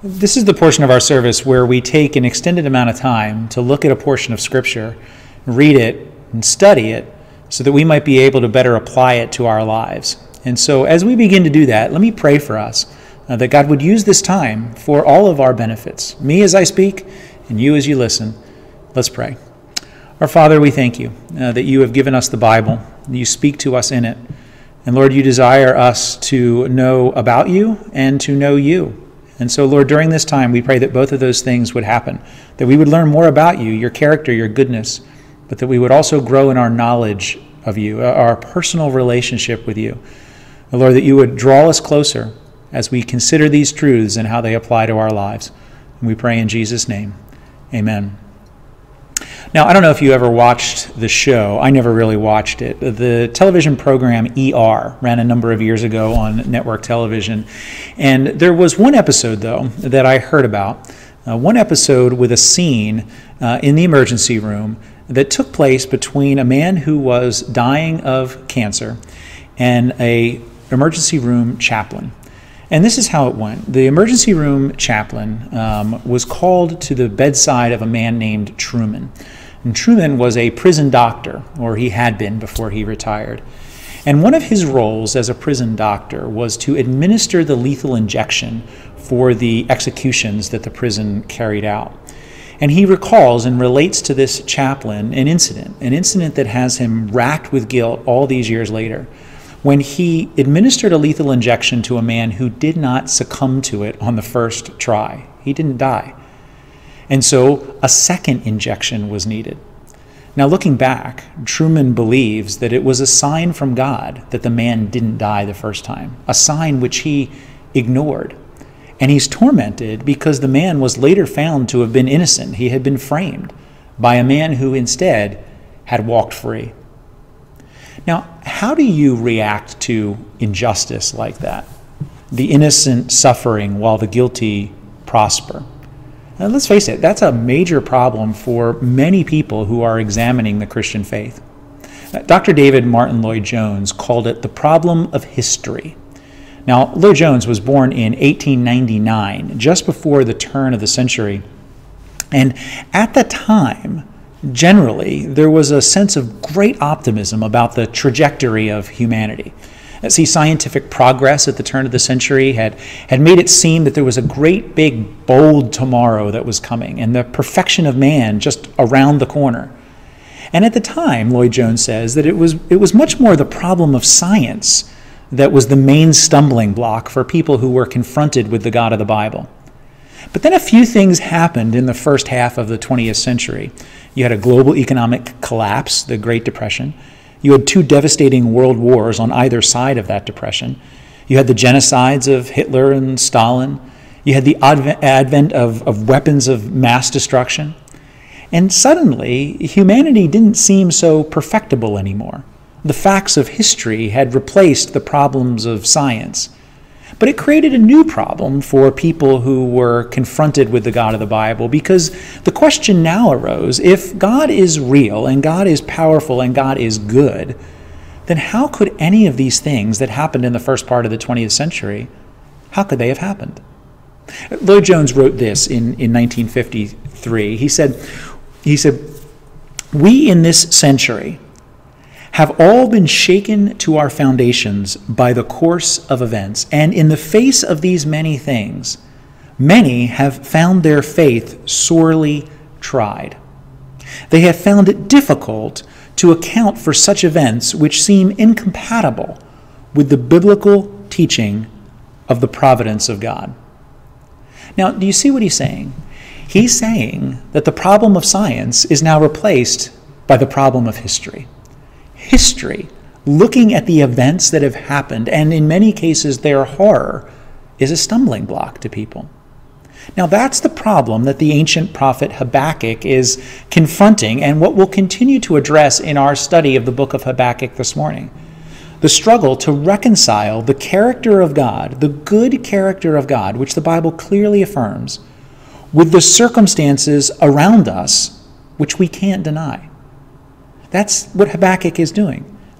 This is the portion of our service where we take an extended amount of time to look at a portion of Scripture, read it, and study it so that we might be able to better apply it to our lives. And so as we begin to do that, let me pray for us that God would use this time for all of our benefits, me as I speak and you as you listen. Let's pray. Our Father, we thank you that you have given us the Bible, that you speak to us in it. And Lord, you desire us to know about you and to know you. And so, Lord, during this time, we pray that both of those things would happen, that we would learn more about you, your character, your goodness, but that we would also grow in our knowledge of you, our personal relationship with you. And Lord, that you would draw us closer as we consider these truths and how they apply to our lives. And we pray in Jesus' name. Amen. Now, I don't know if you ever watched the show. I never really watched it. The television program ER ran a number of years ago on network television. And there was one episode, though, that I heard about. One episode with a scene in the emergency room that took place between a man who was dying of cancer and an emergency room chaplain. And this is how it went. The emergency room chaplain was called to the bedside of a man named Truman. And Truman was a prison doctor, or he had been before he retired. And one of his roles as a prison doctor was to administer the lethal injection for the executions that the prison carried out. And he recalls and relates to this chaplain an incident that has him racked with guilt all these years later, when he administered a lethal injection to a man who did not succumb to it on the first try. He didn't die. And so a second injection was needed. Now, looking back, Truman believes that it was a sign from God that the man didn't die the first time, a sign which he ignored. And he's tormented because the man was later found to have been innocent. He had been framed by a man who instead had walked free. Now, how do you react to injustice like that? The innocent suffering while the guilty prosper. Now, let's face it, that's a major problem for many people who are examining the Christian faith. Dr. David Martin Lloyd-Jones called it the problem of history. Now, Lloyd-Jones was born in 1899, just before the turn of the century. And at the time, generally, there was a sense of great optimism about the trajectory of humanity. See, scientific progress at the turn of the century had made it seem that there was a great, big, bold tomorrow that was coming, and the perfection of man just around the corner. And at the time, Lloyd-Jones says that it was much more the problem of science that was the main stumbling block for people who were confronted with the God of the Bible. But then a few things happened in the first half of the 20th century. You had a global economic collapse, the Great Depression. You had two devastating world wars on either side of that depression. You had the genocides of Hitler and Stalin. You had the advent of weapons of mass destruction. And suddenly, humanity didn't seem so perfectible anymore. The facts of history had replaced the problems of science. But it created a new problem for people who were confronted with the God of the Bible, because the question now arose, if God is real and God is powerful and God is good, then how could any of these things that happened in the first part of the 20th century, how could they have happened? Lloyd-Jones wrote this in 1953. He said, "We in this century have all been shaken to our foundations by the course of events, and in the face of these many things, many have found their faith sorely tried. They have found it difficult to account for such events which seem incompatible with the biblical teaching of the providence of God." Now, do you see what he's saying? He's saying that the problem of science is now replaced by the problem of history. History, looking at the events that have happened, and in many cases their horror, is a stumbling block to people. Now, that's the problem that the ancient prophet Habakkuk is confronting, and what we'll continue to address in our study of the book of Habakkuk this morning. The struggle to reconcile the character of God, the good character of God, which the Bible clearly affirms, with the circumstances around us, which we can't deny. That's what Habakkuk is doing.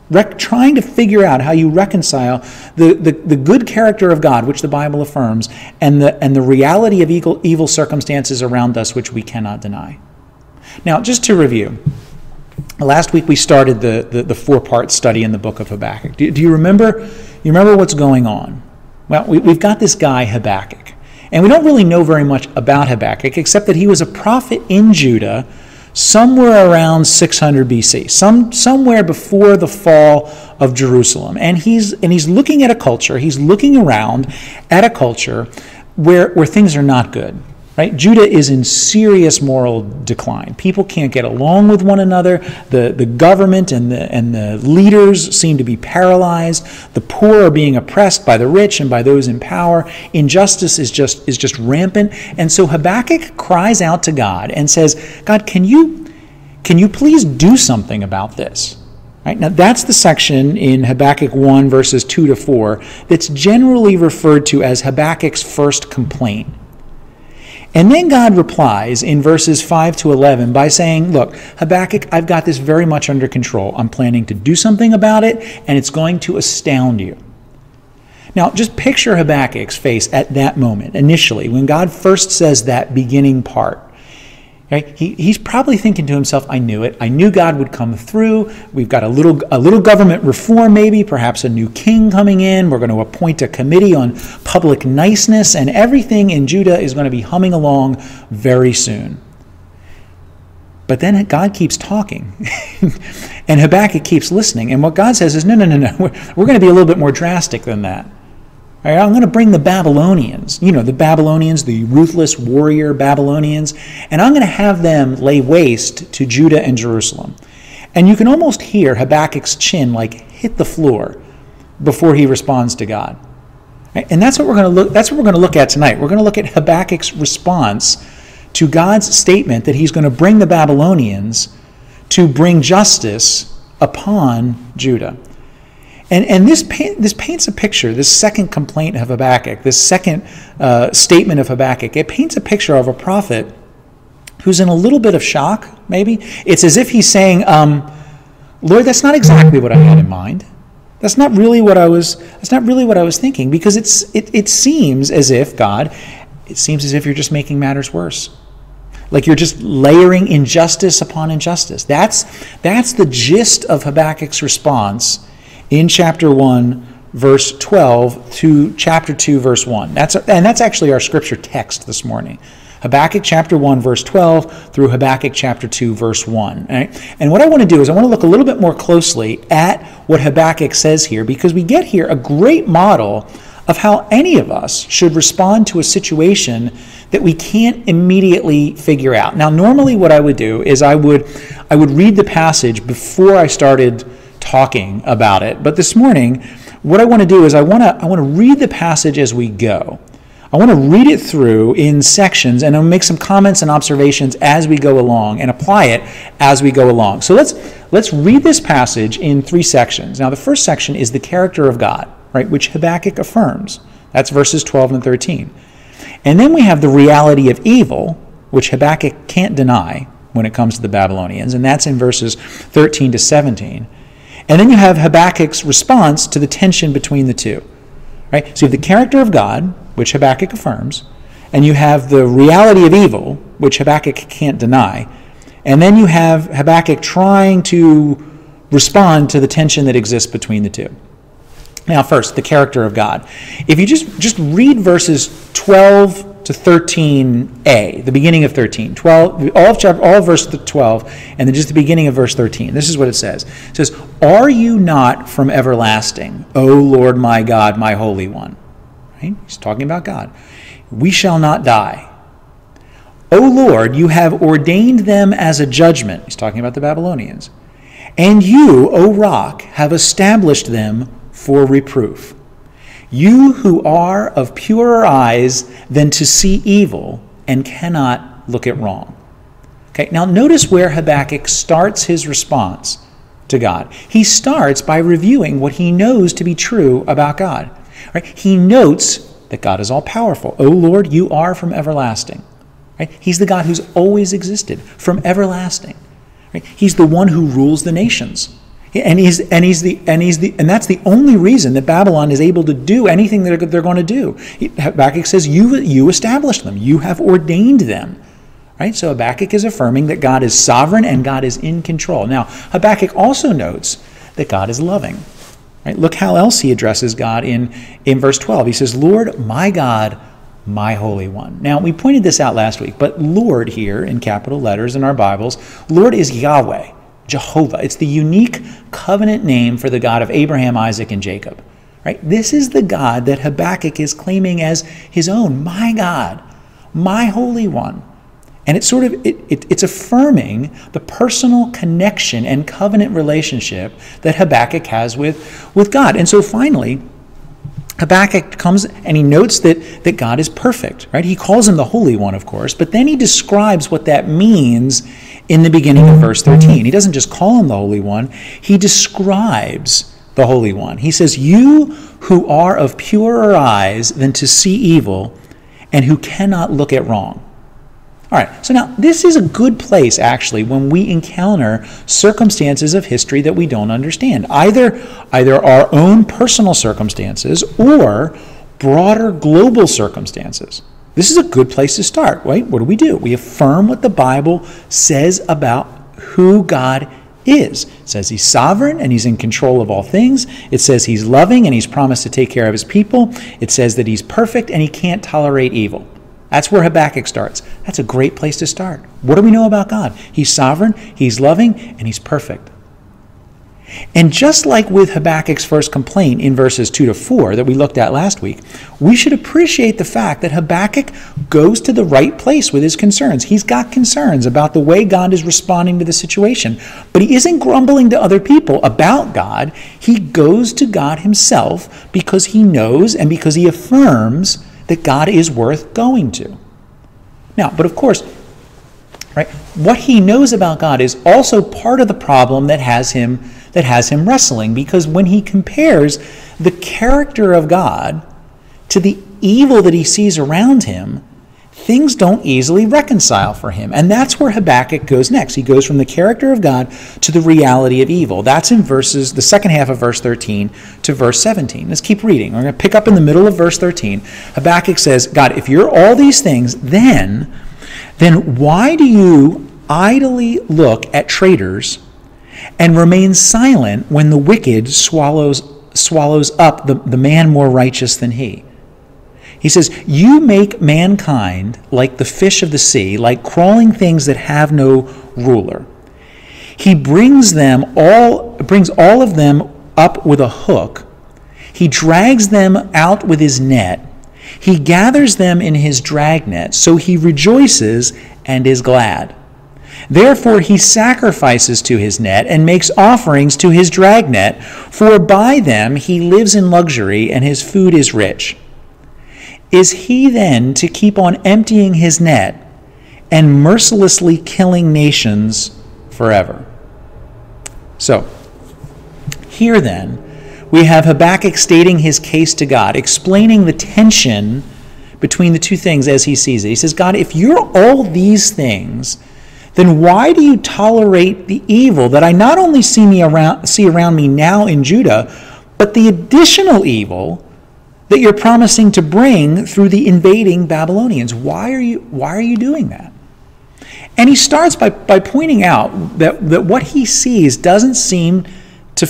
trying to figure out how you reconcile the good character of God, which the Bible affirms, and the reality of evil circumstances around us, which we cannot deny. Now, just to review, last week we started the four-part study in the book of Habakkuk. Do you remember? You remember what's going on? Well, we've got this guy Habakkuk, and we don't really know very much about Habakkuk except that he was a prophet in Judah somewhere around 600 BC, somewhere before the fall of Jerusalem. And he's looking at a culture, he's looking around at a culture where things are not good. Right? Judah is in serious moral decline. People can't get along with one another. The government and the leaders seem to be paralyzed. The poor are being oppressed by the rich and by those in power. Injustice is just rampant. And so Habakkuk cries out to God and says, God, can you please do something about this? Right? Now that's the section in Habakkuk 1 verses 2 to 4 that's generally referred to as Habakkuk's first complaint. And then God replies in verses 5 to 11 by saying, look, Habakkuk, I've got this very much under control. I'm planning to do something about it, and it's going to astound you. Now, just picture Habakkuk's face at that moment, initially, when God first says that beginning part. Right? He's probably thinking to himself, I knew it. I knew God would come through. We've got a little government reform maybe, perhaps a new king coming in. We're going to appoint a committee on public niceness, and everything in Judah is going to be humming along very soon. But then God keeps talking, and Habakkuk keeps listening. And what God says is, no. We're going to be a little bit more drastic than that. All right, I'm going to bring the Babylonians, the Babylonians, the ruthless warrior Babylonians, and I'm going to have them lay waste to Judah and Jerusalem. And you can almost hear Habakkuk's chin hit the floor before he responds to God. Right? And that's what we're going to look at tonight. We're going to look at Habakkuk's response to God's statement that he's going to bring the Babylonians to bring justice upon Judah. And this paints a picture, this second complaint of Habakkuk, this second statement of Habakkuk, it paints a picture of a prophet who's in a little bit of shock, maybe. It's as if he's saying, Lord, that's not exactly what I had in mind. That's not really what I was thinking, because it seems as if, God, you're just making matters worse. Like you're just layering injustice upon injustice. That's the gist of Habakkuk's response in chapter 1, verse 12 to chapter 2, verse 1. That's actually our scripture text this morning. Habakkuk chapter 1, verse 12 through Habakkuk chapter 2, verse 1. Right? And what I want to do is I want to look a little bit more closely at what Habakkuk says here, because we get here a great model of how any of us should respond to a situation that we can't immediately figure out. Now, normally what I would do is I would read the passage before I started talking about it. But this morning, what I want to do is I want to read the passage as we go. I want to read it through in sections, and I'll make some comments and observations as we go along and apply it as we go along. So let's read this passage in 3 sections. Now, the first section is the character of God, right, which Habakkuk affirms. That's verses 12 and 13. And then we have the reality of evil, which Habakkuk can't deny when it comes to the Babylonians, and that's in verses 13 to 17. And then you have Habakkuk's response to the tension between the two. Right? So you have the character of God, which Habakkuk affirms, and you have the reality of evil, which Habakkuk can't deny. And then you have Habakkuk trying to respond to the tension that exists between the two. Now, first, the character of God. If you just read verses 12 to 13a, the beginning of 13, 12, all of verse 12, and then just the beginning of verse 13. This is what it says. It says, "Are you not from everlasting, O Lord my God, my Holy One?" Right? He's talking about God. "We shall not die. O Lord, you have ordained them as a judgment." He's talking about the Babylonians. "And you, O Rock, have established them for reproof. You who are of purer eyes than to see evil and cannot look at wrong." Okay, now notice where Habakkuk starts his response to God. He starts by reviewing what he knows to be true about God. Right? He notes that God is all-powerful. "O Lord, you are from everlasting." Right? He's the God who's always existed, from everlasting. Right? He's the one who rules the nations. And that's the only reason that Babylon is able to do anything that they're going to do. Habakkuk says, you established them. You have ordained them. Right? So Habakkuk is affirming that God is sovereign and God is in control. Now, Habakkuk also notes that God is loving. Right? Look how else he addresses God in verse 12. He says, Lord, my God, my Holy One. Now, we pointed this out last week, but Lord here in capital letters in our Bibles, Lord is Yahweh, Jehovah. It's the unique covenant name for the God of Abraham, Isaac, and Jacob. Right? This is the God that Habakkuk is claiming as his own, my God, my Holy One. And it's affirming the personal connection and covenant relationship that Habakkuk has with God. And so finally, Habakkuk comes and he notes that God is perfect, right? He calls him the Holy One, of course, but then he describes what that means in the beginning of verse 13. He doesn't just call him the Holy One, he describes the Holy One. He says, you who are of purer eyes than to see evil and who cannot look at wrong. All right, so now this is a good place, actually, when we encounter circumstances of history that we don't understand, either our own personal circumstances or broader global circumstances. This is a good place to start, right? What do? We affirm what the Bible says about who God is. It says he's sovereign and he's in control of all things. It says he's loving and he's promised to take care of his people. It says that he's perfect and he can't tolerate evil. That's where Habakkuk starts. That's a great place to start. What do we know about God? He's sovereign, he's loving, and he's perfect. And just like with Habakkuk's first complaint in verses 2 to 4 that we looked at last week, we should appreciate the fact that Habakkuk goes to the right place with his concerns. He's got concerns about the way God is responding to the situation, but he isn't grumbling to other people about God. He goes to God himself because he knows and because he affirms that God is worth going to. Now, but of course, right, what he knows about God is also part of the problem that has him wrestling, because when he compares the character of God to the evil that he sees around him, things don't easily reconcile for him. And that's where Habakkuk goes next. He goes from the character of God to the reality of evil. That's in the second half of verse 13 to verse 17. Let's keep reading. We're going to pick up in the middle of verse 13. Habakkuk says, God, if you're all these things, then why do you idly look at traitors and remain silent when the wicked swallows up the man more righteous than he? He says, you make mankind like the fish of the sea, like crawling things that have no ruler. He brings all of them up with a hook. He drags them out with his net. He gathers them in his dragnet, so he rejoices and is glad. Therefore he sacrifices to his net and makes offerings to his dragnet, for by them he lives in luxury and his food is rich. Is he then to keep on emptying his net and mercilessly killing nations forever? So, here then, we have Habakkuk stating his case to God, explaining the tension between the two things as he sees it. He says, God, if you're all these things, then why do you tolerate the evil that I not only see around me now in Judah, but the additional evil that you're promising to bring through the invading Babylonians? Why are you doing that? And he starts by pointing out that what he sees doesn't seem to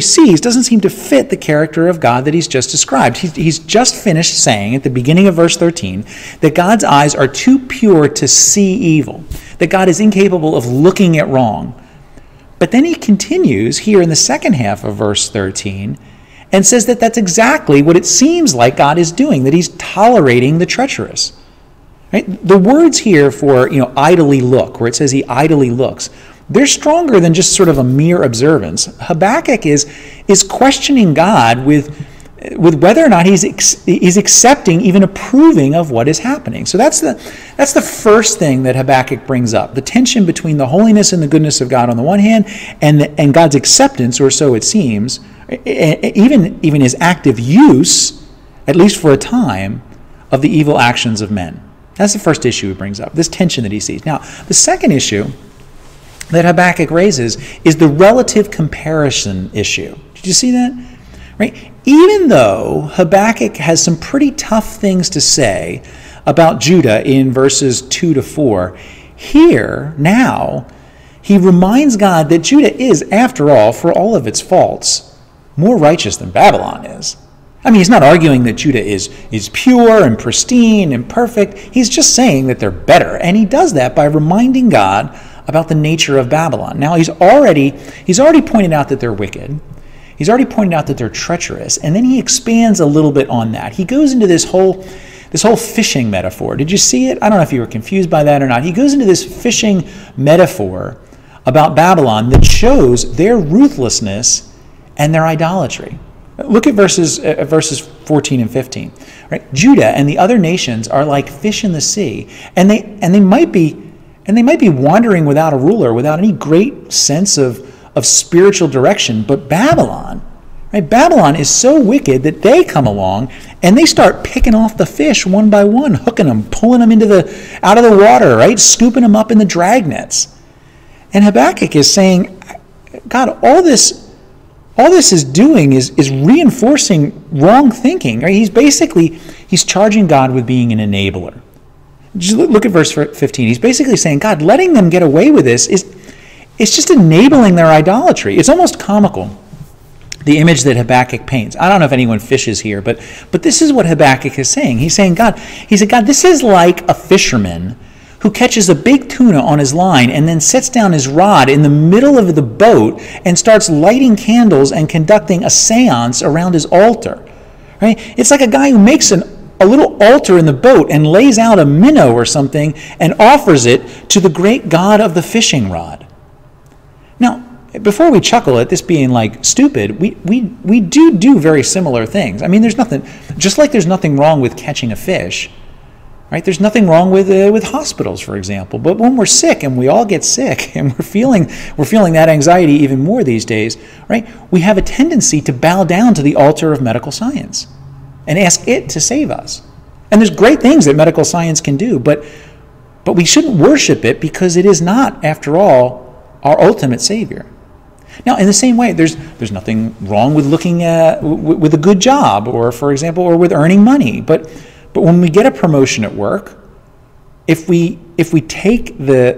fit the character of God that he's just described. He's just finished saying at the beginning of verse 13 that God's eyes are too pure to see evil, that God is incapable of looking at wrong. But then he continues here in the second half of verse 13 and says that that's exactly what it seems like God is doing, that he's tolerating the treacherous. Right? The words here for idly look, where it says he idly looks, they're stronger than just sort of a mere observance. Habakkuk is questioning God with whether or not he's accepting, even approving of what is happening. So that's the first thing that Habakkuk brings up, the tension between the holiness and the goodness of God on the one hand, and God's acceptance, or so it seems, even his active use, at least for a time, of the evil actions of men. That's the first issue he brings up, this tension that he sees. Now, the second issue that Habakkuk raises is the relative comparison issue. Did you see that? Right? Even though Habakkuk has some pretty tough things to say about Judah in verses 2 to 4, here, now, he reminds God that Judah is, after all, for all of its faults, more righteous than Babylon is. I mean, he's not arguing that Judah is pure and pristine and perfect. He's just saying that they're better. And he does that by reminding God about the nature of Babylon. Now, he's already pointed out that they're wicked. He's already pointed out that they're treacherous. And then he expands a little bit on that. He goes into this whole fishing metaphor. Did you see it? I don't know if you were confused by that or not. He goes into this fishing metaphor about Babylon that shows their ruthlessness and their idolatry. Look at verses 14 and 15. Right? Judah and the other nations are like fish in the sea, and they might be wandering without a ruler, without any great sense of spiritual direction. But Babylon, right? Babylon is so wicked that they come along and they start picking off the fish one by one, hooking them, pulling them out of the water, right? Scooping them up in the drag nets. And Habakkuk is saying, God, all this is doing is reinforcing wrong thinking. Right? He's charging God with being an enabler. Just look at verse 15. He's basically saying, God, letting them get away with this it's just enabling their idolatry. It's almost comical, the image that Habakkuk paints. I don't know if anyone fishes here, but this is what Habakkuk is saying. He's saying, God, this is like a fisherman who catches a big tuna on his line and then sets down his rod in the middle of the boat and starts lighting candles and conducting a seance around his altar. Right? It's like a guy who makes a little altar in the boat and lays out a minnow or something and offers it to the great god of the fishing rod. Now, before we chuckle at this being like stupid, we do very similar things. I mean, there's nothing wrong with catching a fish. Right? There's nothing wrong with hospitals, for example. But when we're sick, and we all get sick, and we're feeling that anxiety even more these days, right? We have a tendency to bow down to the altar of medical science and ask it to save us. And there's great things that medical science can do, but we shouldn't worship it because it is not, after all, our ultimate Savior. Now, in the same way, there's nothing wrong with looking at with a good job, or, for example, or with earning money, but when we get a promotion at work, if we take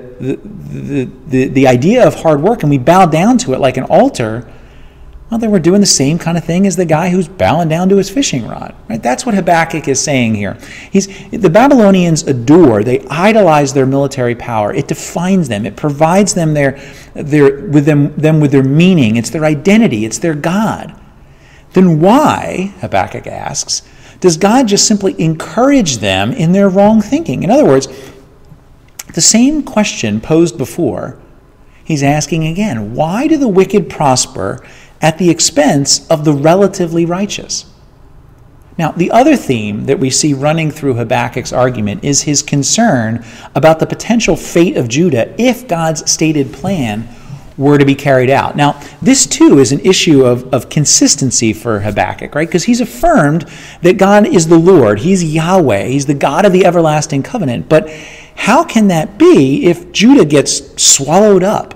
the idea of hard work and we bow down to it like an altar, well, then we're doing the same kind of thing as the guy who's bowing down to his fishing rod. Right? That's what Habakkuk is saying here. The Babylonians adore, they idolize their military power. It defines them. It provides them with their meaning. It's their identity. It's their God. Then why, Habakkuk asks, does God just simply encourage them in their wrong thinking? In other words, the same question posed before, he's asking again. Why do the wicked prosper at the expense of the relatively righteous? Now, the other theme that we see running through Habakkuk's argument is his concern about the potential fate of Judah if God's stated plan were to be carried out. Now, this too is an issue of consistency for Habakkuk, right? Because he's affirmed that God is the Lord. He's Yahweh. He's the God of the everlasting covenant. But how can that be if Judah gets swallowed up?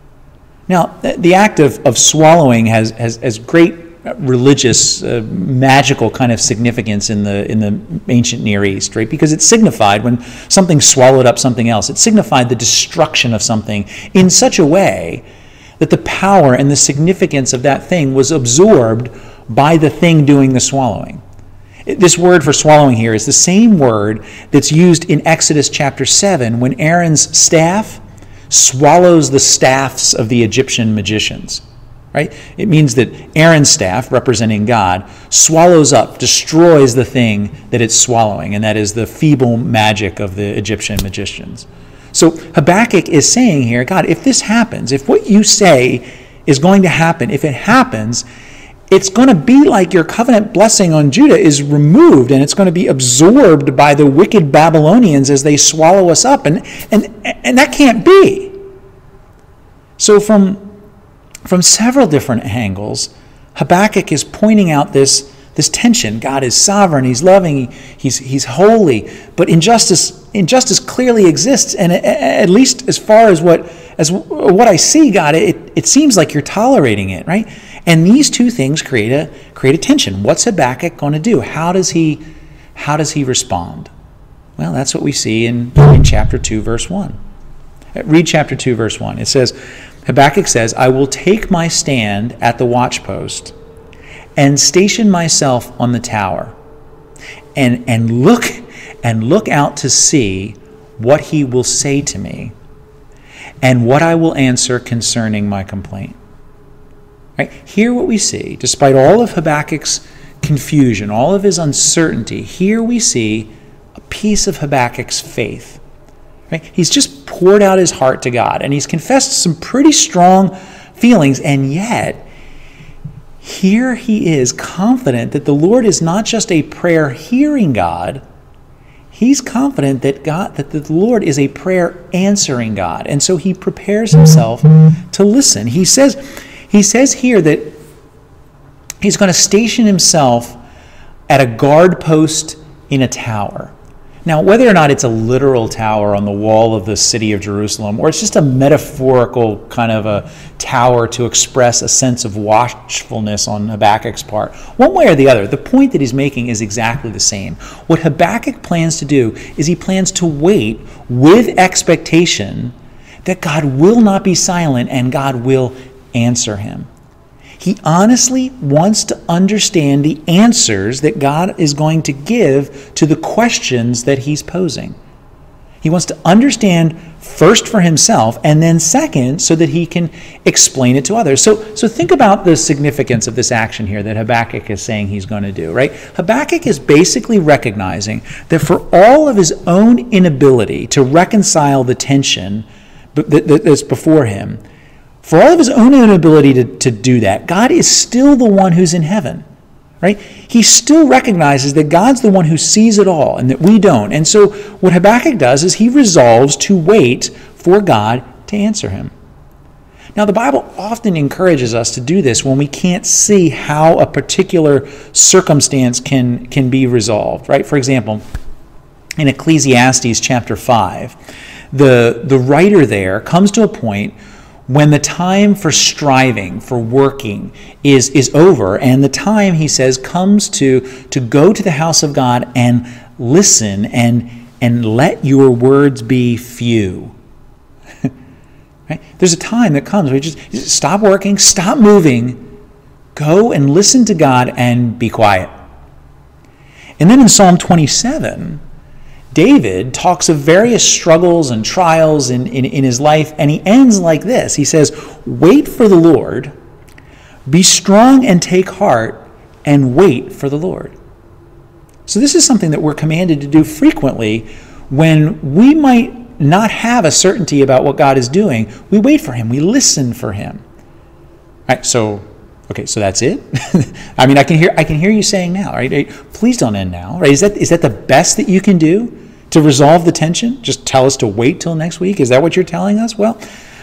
Now, the act of swallowing has great religious, magical kind of significance in the ancient Near East, right? Because it signified when something swallowed up something else, it signified the destruction of something in such a way that the power and the significance of that thing was absorbed by the thing doing the swallowing. This word for swallowing here is the same word that's used in Exodus chapter 7 when Aaron's staff swallows the staffs of the Egyptian magicians. Right? It means that Aaron's staff, representing God, swallows up, destroys the thing that it's swallowing, and that is the feeble magic of the Egyptian magicians. So Habakkuk is saying here, God, if this happens, if what you say is going to happen, if it happens, it's going to be like your covenant blessing on Judah is removed, and it's going to be absorbed by the wicked Babylonians as they swallow us up, and that can't be. So from several different angles, Habakkuk is pointing out this tension. God is sovereign, he's loving, he's holy, but injustice clearly exists, and at least as far as what as what I see, God, it seems like you're tolerating it, right? And these two things create a tension. What's Habakkuk going to do? How does he respond? Well, that's what we see in chapter 2, verse 1. Read chapter 2, verse 1. It says, Habakkuk says, I will take my stand at the watchpost and station myself on the tower and look out to see what he will say to me and what I will answer concerning my complaint. Right? Here what we see, despite all of Habakkuk's confusion, all of his uncertainty, here we see a piece of Habakkuk's faith. Right? He's just poured out his heart to God, and he's confessed some pretty strong feelings, and yet here he is confident that the Lord is not just a prayer-hearing God. He's confident that the Lord is a prayer-answering God, and so he prepares himself to listen. He says here that he's going to station himself at a guard post in a tower. Now, whether or not it's a literal tower on the wall of the city of Jerusalem, or it's just a metaphorical kind of a tower to express a sense of watchfulness on Habakkuk's part, one way or the other, the point that he's making is exactly the same. What Habakkuk plans to do is he plans to wait with expectation that God will not be silent and God will answer him. He honestly wants to understand the answers that God is going to give to the questions that he's posing. He wants to understand first for himself, and then second, so that he can explain it to others. So think about the significance of this action here that Habakkuk is saying he's going to do, right? Habakkuk is basically recognizing that for all of his own inability to reconcile the tension that's before him, for all of his own inability to do that, God is still the one who's in heaven, right? He still recognizes that God's the one who sees it all and that we don't. And so what Habakkuk does is he resolves to wait for God to answer him. Now, the Bible often encourages us to do this when we can't see how a particular circumstance can be resolved, right? For example, in Ecclesiastes chapter 5, the writer there comes to a point when the time for striving, for working, is over, and the time, he says, comes to go to the house of God and listen and let your words be few. Right? There's a time that comes where you just stop working, stop moving, go and listen to God and be quiet. And then in Psalm 27, David talks of various struggles and trials in his life, and he ends like this. He says, wait for the Lord, be strong and take heart, and wait for the Lord. So this is something that we're commanded to do frequently when we might not have a certainty about what God is doing. We wait for him. We listen for him. All right, so that's it. I mean, I can hear you saying now, right? Please don't end now, right? Is that the best that you can do to resolve the tension? Just tell us to wait till next week? Is that what you're telling us? Well,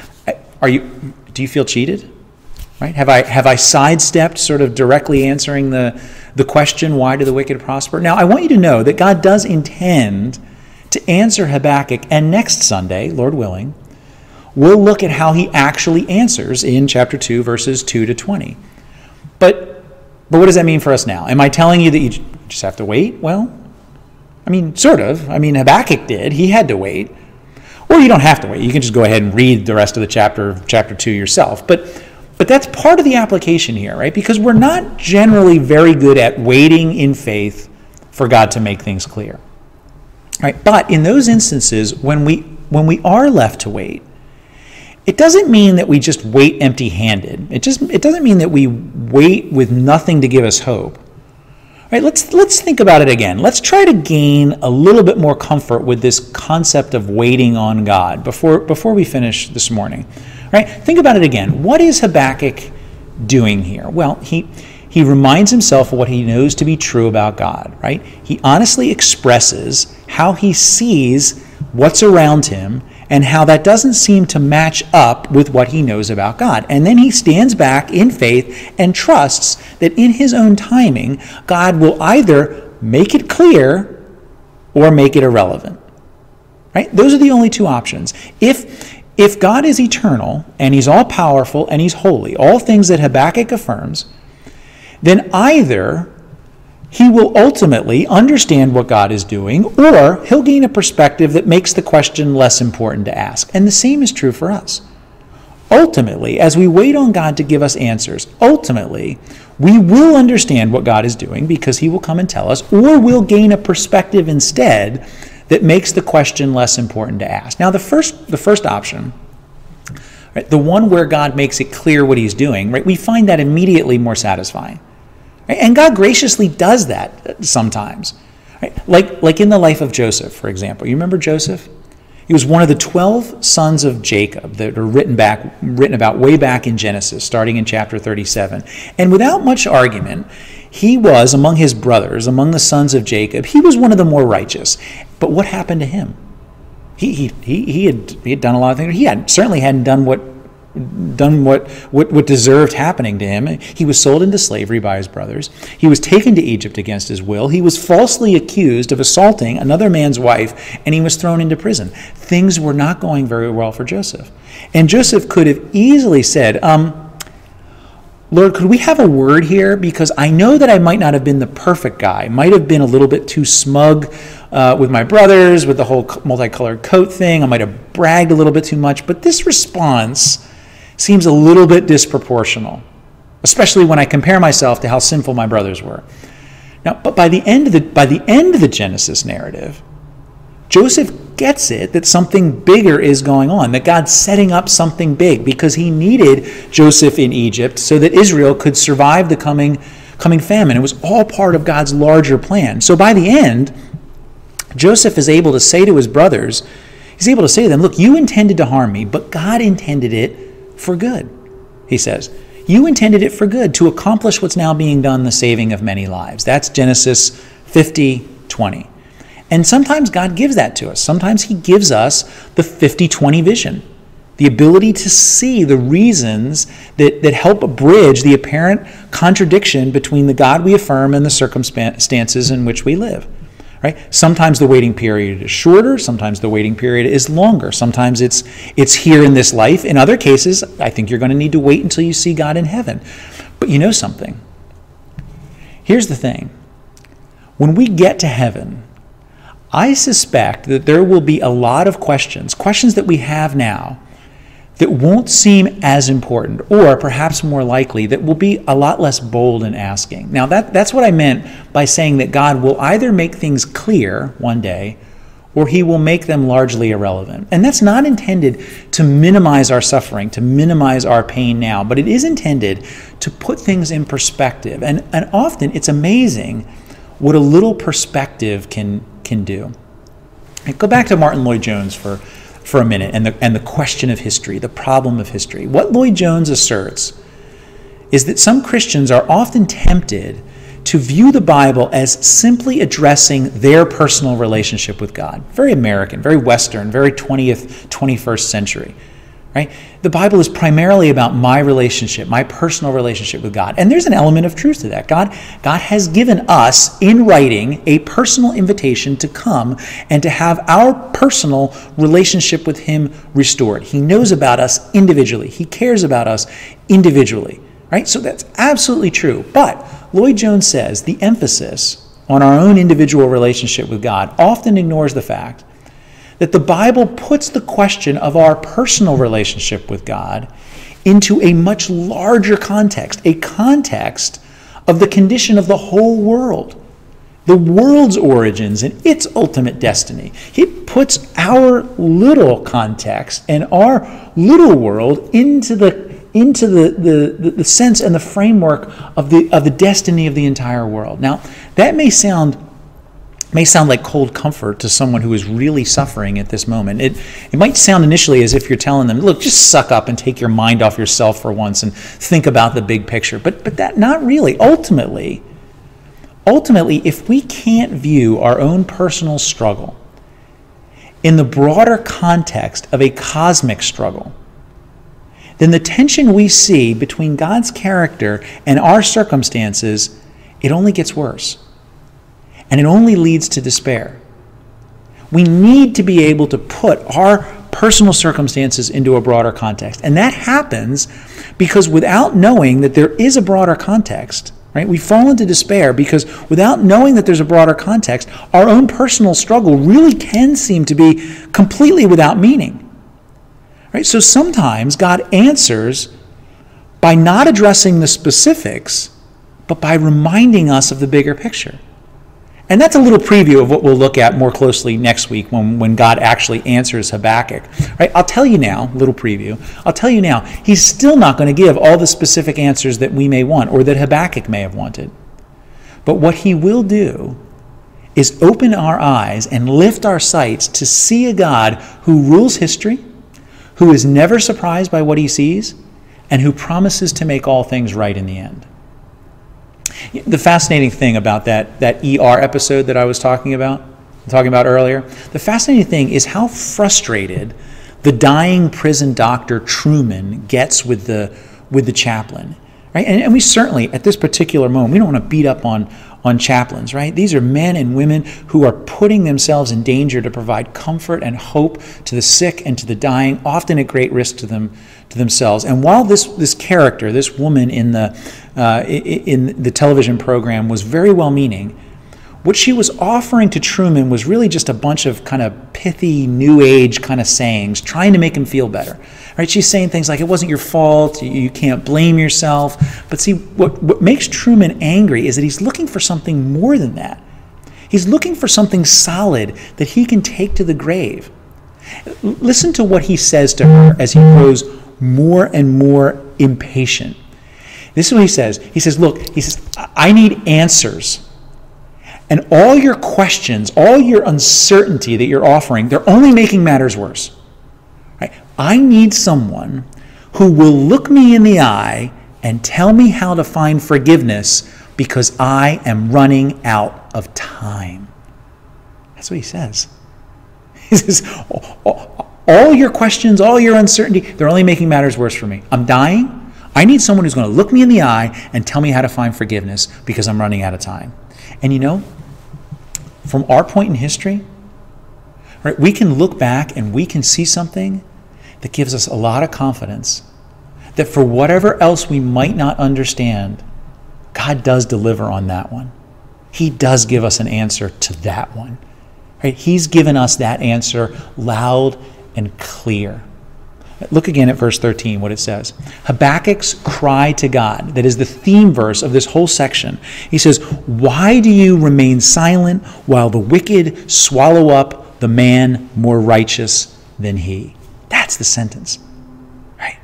do you feel cheated? Right? Have I sidestepped sort of directly answering the question, why do the wicked prosper? Now, I want you to know that God does intend to answer Habakkuk, and next Sunday, Lord willing, we'll look at how he actually answers in chapter 2, verses 2 to 20. But what does that mean for us now? Am I telling you that you just have to wait? Well, I mean, sort of. I mean, Habakkuk did. He had to wait. Or you don't have to wait. You can just go ahead and read the rest of the chapter 2 yourself. But that's part of the application here, right? Because we're not generally very good at waiting in faith for God to make things clear. Right? But in those instances, when we are left to wait, it doesn't mean that we just wait empty-handed. It doesn't mean that we wait with nothing to give us hope. Right, let's think about it again. Let's try to gain a little bit more comfort with this concept of waiting on God before we finish this morning. Right? Think about it again. What is Habakkuk doing here? Well, he reminds himself of what he knows to be true about God. Right? He honestly expresses how he sees what's around him and how that doesn't seem to match up with what he knows about God. And then he stands back in faith and trusts that in his own timing, God will either make it clear or make it irrelevant. Right? Those are the only two options. If if God is eternal and he's all-powerful and he's holy, all things that Habakkuk affirms, then either he will ultimately understand what God is doing, or he'll gain a perspective that makes the question less important to ask. And the same is true for us. Ultimately, as we wait on God to give us answers, ultimately, we will understand what God is doing because he will come and tell us, or we'll gain a perspective instead that makes the question less important to ask. Now, the first option, right, the one where God makes it clear what he's doing, right, we find that immediately more satisfying. Right? And God graciously does that sometimes. Right? Like in the life of Joseph, for example. You remember Joseph? He was one of the 12 sons of Jacob that are written about way back in Genesis, starting in chapter 37. And without much argument, he was, among his brothers, among the sons of Jacob, he was one of the more righteous. But what happened to him? He had done a lot of things. He certainly hadn't done what deserved happening to him. He was sold into slavery by his brothers. He was taken to Egypt against his will. He was falsely accused of assaulting another man's wife, and he was thrown into prison. Things were not going very well for Joseph. And Joseph could have easily said, Lord, could we have a word here? Because I know that I might not have been the perfect guy. I might have been a little bit too smug with my brothers, with the whole multicolored coat thing. I might have bragged a little bit too much. But this response seems a little bit disproportional, especially when I compare myself to how sinful my brothers were. Now, but by the end of the Genesis narrative, Joseph gets it that something bigger is going on, that God's setting up something big because he needed Joseph in Egypt so that Israel could survive the coming famine. It was all part of God's larger plan. So by the end, Joseph is able to say to his brothers, he's able to say to them, look, you intended to harm me, but God intended it for good, he says. You intended it for good, to accomplish what's now being done, the saving of many lives. That's Genesis 50:20. And sometimes God gives that to us. Sometimes he gives us the 50-20 vision, the ability to see the reasons that help bridge the apparent contradiction between the God we affirm and the circumstances in which we live. Right? Sometimes the waiting period is shorter. Sometimes the waiting period is longer. Sometimes it's here in this life. In other cases, I think you're going to need to wait until you see God in heaven. But you know something? Here's the thing. When we get to heaven, I suspect that there will be a lot of questions that we have now, that won't seem as important, or perhaps more likely, that will be a lot less bold in asking. Now, that's what I meant by saying that God will either make things clear one day, or he will make them largely irrelevant. And that's not intended to minimize our suffering, to minimize our pain now, but it is intended to put things in perspective. And often it's amazing what a little perspective can do. Go back to Martin Lloyd-Jones for a minute and the question of history, the problem of history. What Lloyd-Jones asserts is that some Christians are often tempted to view the Bible as simply addressing their personal relationship with God. Very American, very Western, very 20th, 21st century. Right? The Bible is primarily about my relationship, my personal relationship with God. And there's an element of truth to that. God has given us, in writing, a personal invitation to come and to have our personal relationship with him restored. He knows about us individually. He cares about us individually. Right? So that's absolutely true. But Lloyd-Jones says the emphasis on our own individual relationship with God often ignores the fact that the Bible puts the question of our personal relationship with God into a much larger context, a context of the condition of the whole world, the world's origins and its ultimate destiny. It puts our little context and our little world into the sense and the framework of the destiny of the entire world. Now, that may sound like cold comfort to someone who is really suffering at this moment. It might sound initially as if you're telling them, look, just suck up and take your mind off yourself for once and think about the big picture. But that, not really. Ultimately, if we can't view our own personal struggle in the broader context of a cosmic struggle, then the tension we see between God's character and our circumstances, it only gets worse. And it only leads to despair. We need to be able to put our personal circumstances into a broader context. And that happens because without knowing that there is a broader context, right, we fall into despair because without knowing that there's a broader context, our own personal struggle really can seem to be completely without meaning. Right? So sometimes God answers by not addressing the specifics, but by reminding us of the bigger picture. And that's a little preview of what we'll look at more closely next week when God actually answers Habakkuk. Right? I'll tell you now, little preview, I'll tell you now, he's still not going to give all the specific answers that we may want or that Habakkuk may have wanted. But what he will do is open our eyes and lift our sights to see a God who rules history, who is never surprised by what he sees, and who promises to make all things right in the end. The fascinating thing about that ER episode that I was talking about earlier, the fascinating thing is how frustrated the dying prison doctor Truman gets with the chaplain, right? And we certainly, at this particular moment, we don't want to beat up on chaplains, right? These are men and women who are putting themselves in danger to provide comfort and hope to the sick and to the dying, often at great risk to themselves. And while this character, this woman in the television program was very well-meaning, what she was offering to Truman was really just a bunch of kind of pithy, new age kind of sayings, trying to make him feel better. Right? She's saying things like, it wasn't your fault, you can't blame yourself. But see, what makes Truman angry is that he's looking for something more than that. He's looking for something solid that he can take to the grave. Listen to what he says to her as he grows more and more impatient. This is what he says. He says, look, I need answers. And all your questions, all your uncertainty that you're offering, they're only making matters worse. Right? I need someone who will look me in the eye and tell me how to find forgiveness because I am running out of time. That's what he says. He says, all your questions, all your uncertainty, they're only making matters worse for me. I'm dying. I need someone who's going to look me in the eye and tell me how to find forgiveness because I'm running out of time. And you know, from our point in history, right, we can look back and we can see something that gives us a lot of confidence that for whatever else we might not understand, God does deliver on that one. He does give us an answer to that one. Right? He's given us that answer loud and clear. Look again at verse 13, what it says. Habakkuk's cry to God, that is the theme verse of this whole section. He says, why do you remain silent while the wicked swallow up the man more righteous than he? That's the sentence. Right?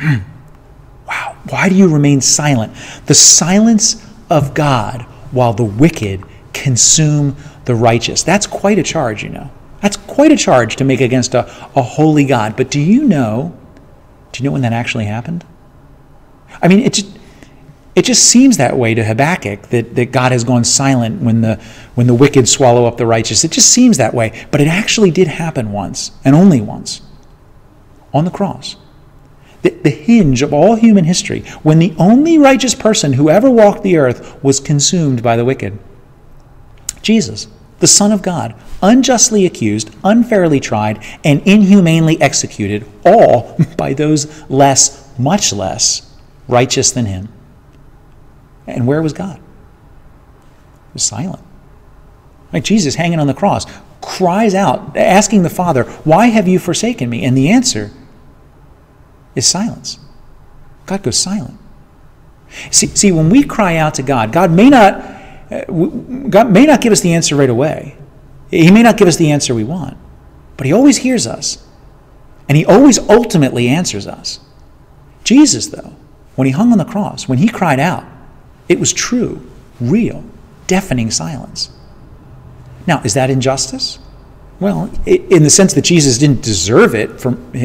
Wow. Why do you remain silent? The silence of God while the wicked consume the righteous. That's quite a charge, you know. That's quite a charge to make against a holy God. But do you know when that actually happened? I mean, it just seems that way to Habakkuk, that God has gone silent when the wicked swallow up the righteous. It just seems that way. But it actually did happen once, and only once, on the cross. The hinge of all human history, when the only righteous person who ever walked the earth was consumed by the wicked. Jesus, the Son of God, unjustly accused, unfairly tried, and inhumanely executed, all by those much less righteous than him. And where was God? He was silent. Like Jesus hanging on the cross, cries out, asking the Father, why have you forsaken me? And the answer is silence. God goes silent. See, when we cry out to God, God may not give us the answer right away. He may not give us the answer we want, but he always hears us, and he always ultimately answers us. Jesus, though, when he hung on the cross, when he cried out, it was true, real, deafening silence. Now, is that injustice? Well, in the sense that Jesus didn't deserve it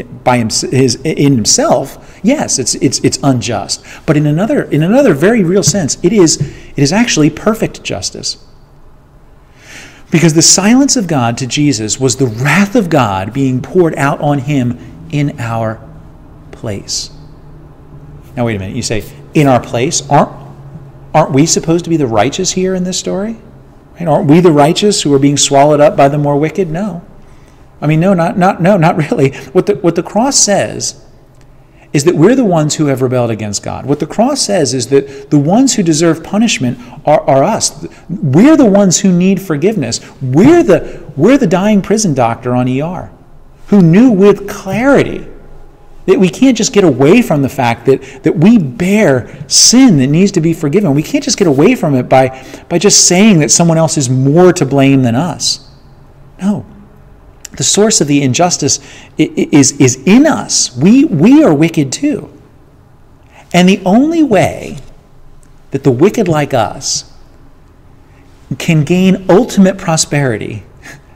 in himself, yes, it's unjust. But in another very real sense, it is actually perfect justice. Because the silence of God to Jesus was the wrath of God being poured out on him in our place. Now wait a minute, you say, in our place? Aren't we supposed to be the righteous here in this story? Right? Aren't we the righteous who are being swallowed up by the more wicked? No. I mean, no, not really. What the cross says is that we're the ones who have rebelled against God. What the cross says is that the ones who deserve punishment are us. We're the ones who need forgiveness. We're the dying prison doctor on ER who knew with clarity that we can't just get away from the fact that we bear sin that needs to be forgiven. We can't just get away from it by just saying that someone else is more to blame than us. No. The source of the injustice is in us. We are wicked too. And the only way that the wicked like us can gain ultimate prosperity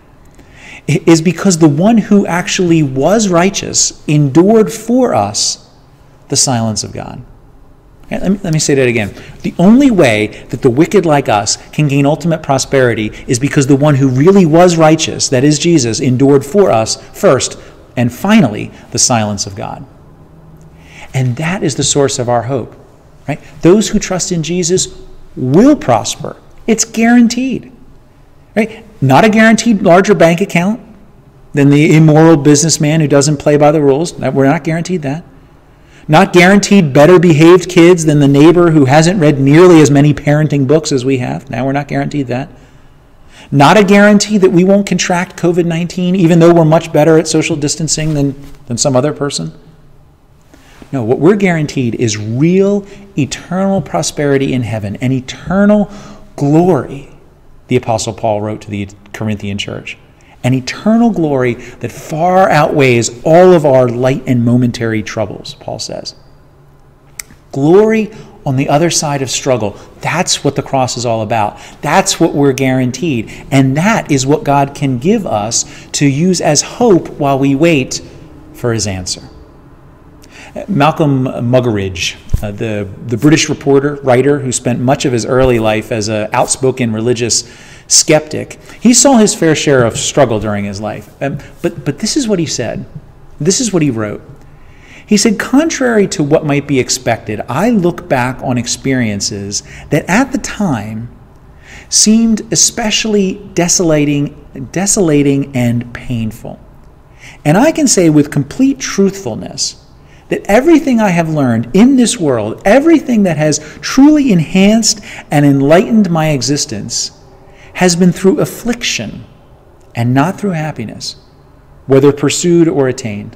is because the one who actually was righteous endured for us the silence of God. Let me say that again. The only way that the wicked like us can gain ultimate prosperity is because the one who really was righteous, that is Jesus, endured for us first and finally the silence of God. And that is the source of our hope, right? Those who trust in Jesus will prosper. It's guaranteed, right? Not a guaranteed larger bank account than the immoral businessman who doesn't play by the rules. We're not guaranteed that. Not guaranteed better behaved kids than the neighbor who hasn't read nearly as many parenting books as we have. Now we're not guaranteed that. Not a guarantee that we won't contract COVID-19 even though we're much better at social distancing than some other person. No, what we're guaranteed is real eternal prosperity in heaven and eternal glory, the Apostle Paul wrote to the Corinthian church. An eternal glory that far outweighs all of our light and momentary troubles, Paul says. Glory on the other side of struggle. That's what the cross is all about. That's what we're guaranteed. And that is what God can give us to use as hope while we wait for his answer. Malcolm Muggeridge, the British reporter, writer, who spent much of his early life as an outspoken religious skeptic, he saw his fair share of struggle during his life. But this is what he said. This is what he wrote. He said, contrary to what might be expected, I look back on experiences that at the time seemed especially desolating and painful. And I can say with complete truthfulness that everything I have learned in this world, everything that has truly enhanced and enlightened my existence, has been through affliction and not through happiness, whether pursued or attained.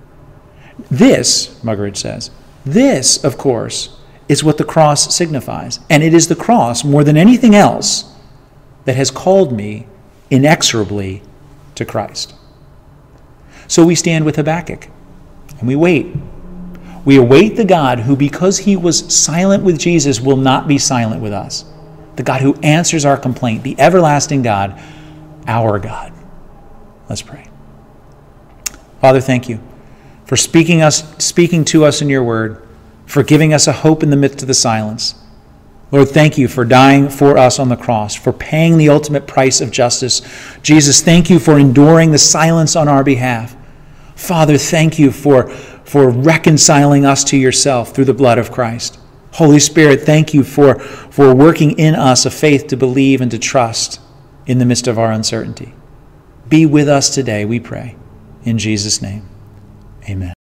This, Muggeridge says, this, of course, is what the cross signifies. And it is the cross, more than anything else, that has called me inexorably to Christ. So we stand with Habakkuk, and we wait. We await the God who, because he was silent with Jesus, will not be silent with us. The God who answers our complaint, the everlasting God, our God. Let's pray. Father, thank you for speaking to us in your word, for giving us a hope in the midst of the silence. Lord, thank you for dying for us on the cross, for paying the ultimate price of justice. Jesus, thank you for enduring the silence on our behalf. Father, thank you for reconciling us to yourself through the blood of Christ. Holy Spirit, thank you for working in us a faith to believe and to trust in the midst of our uncertainty. Be with us today, we pray. In Jesus' name, amen.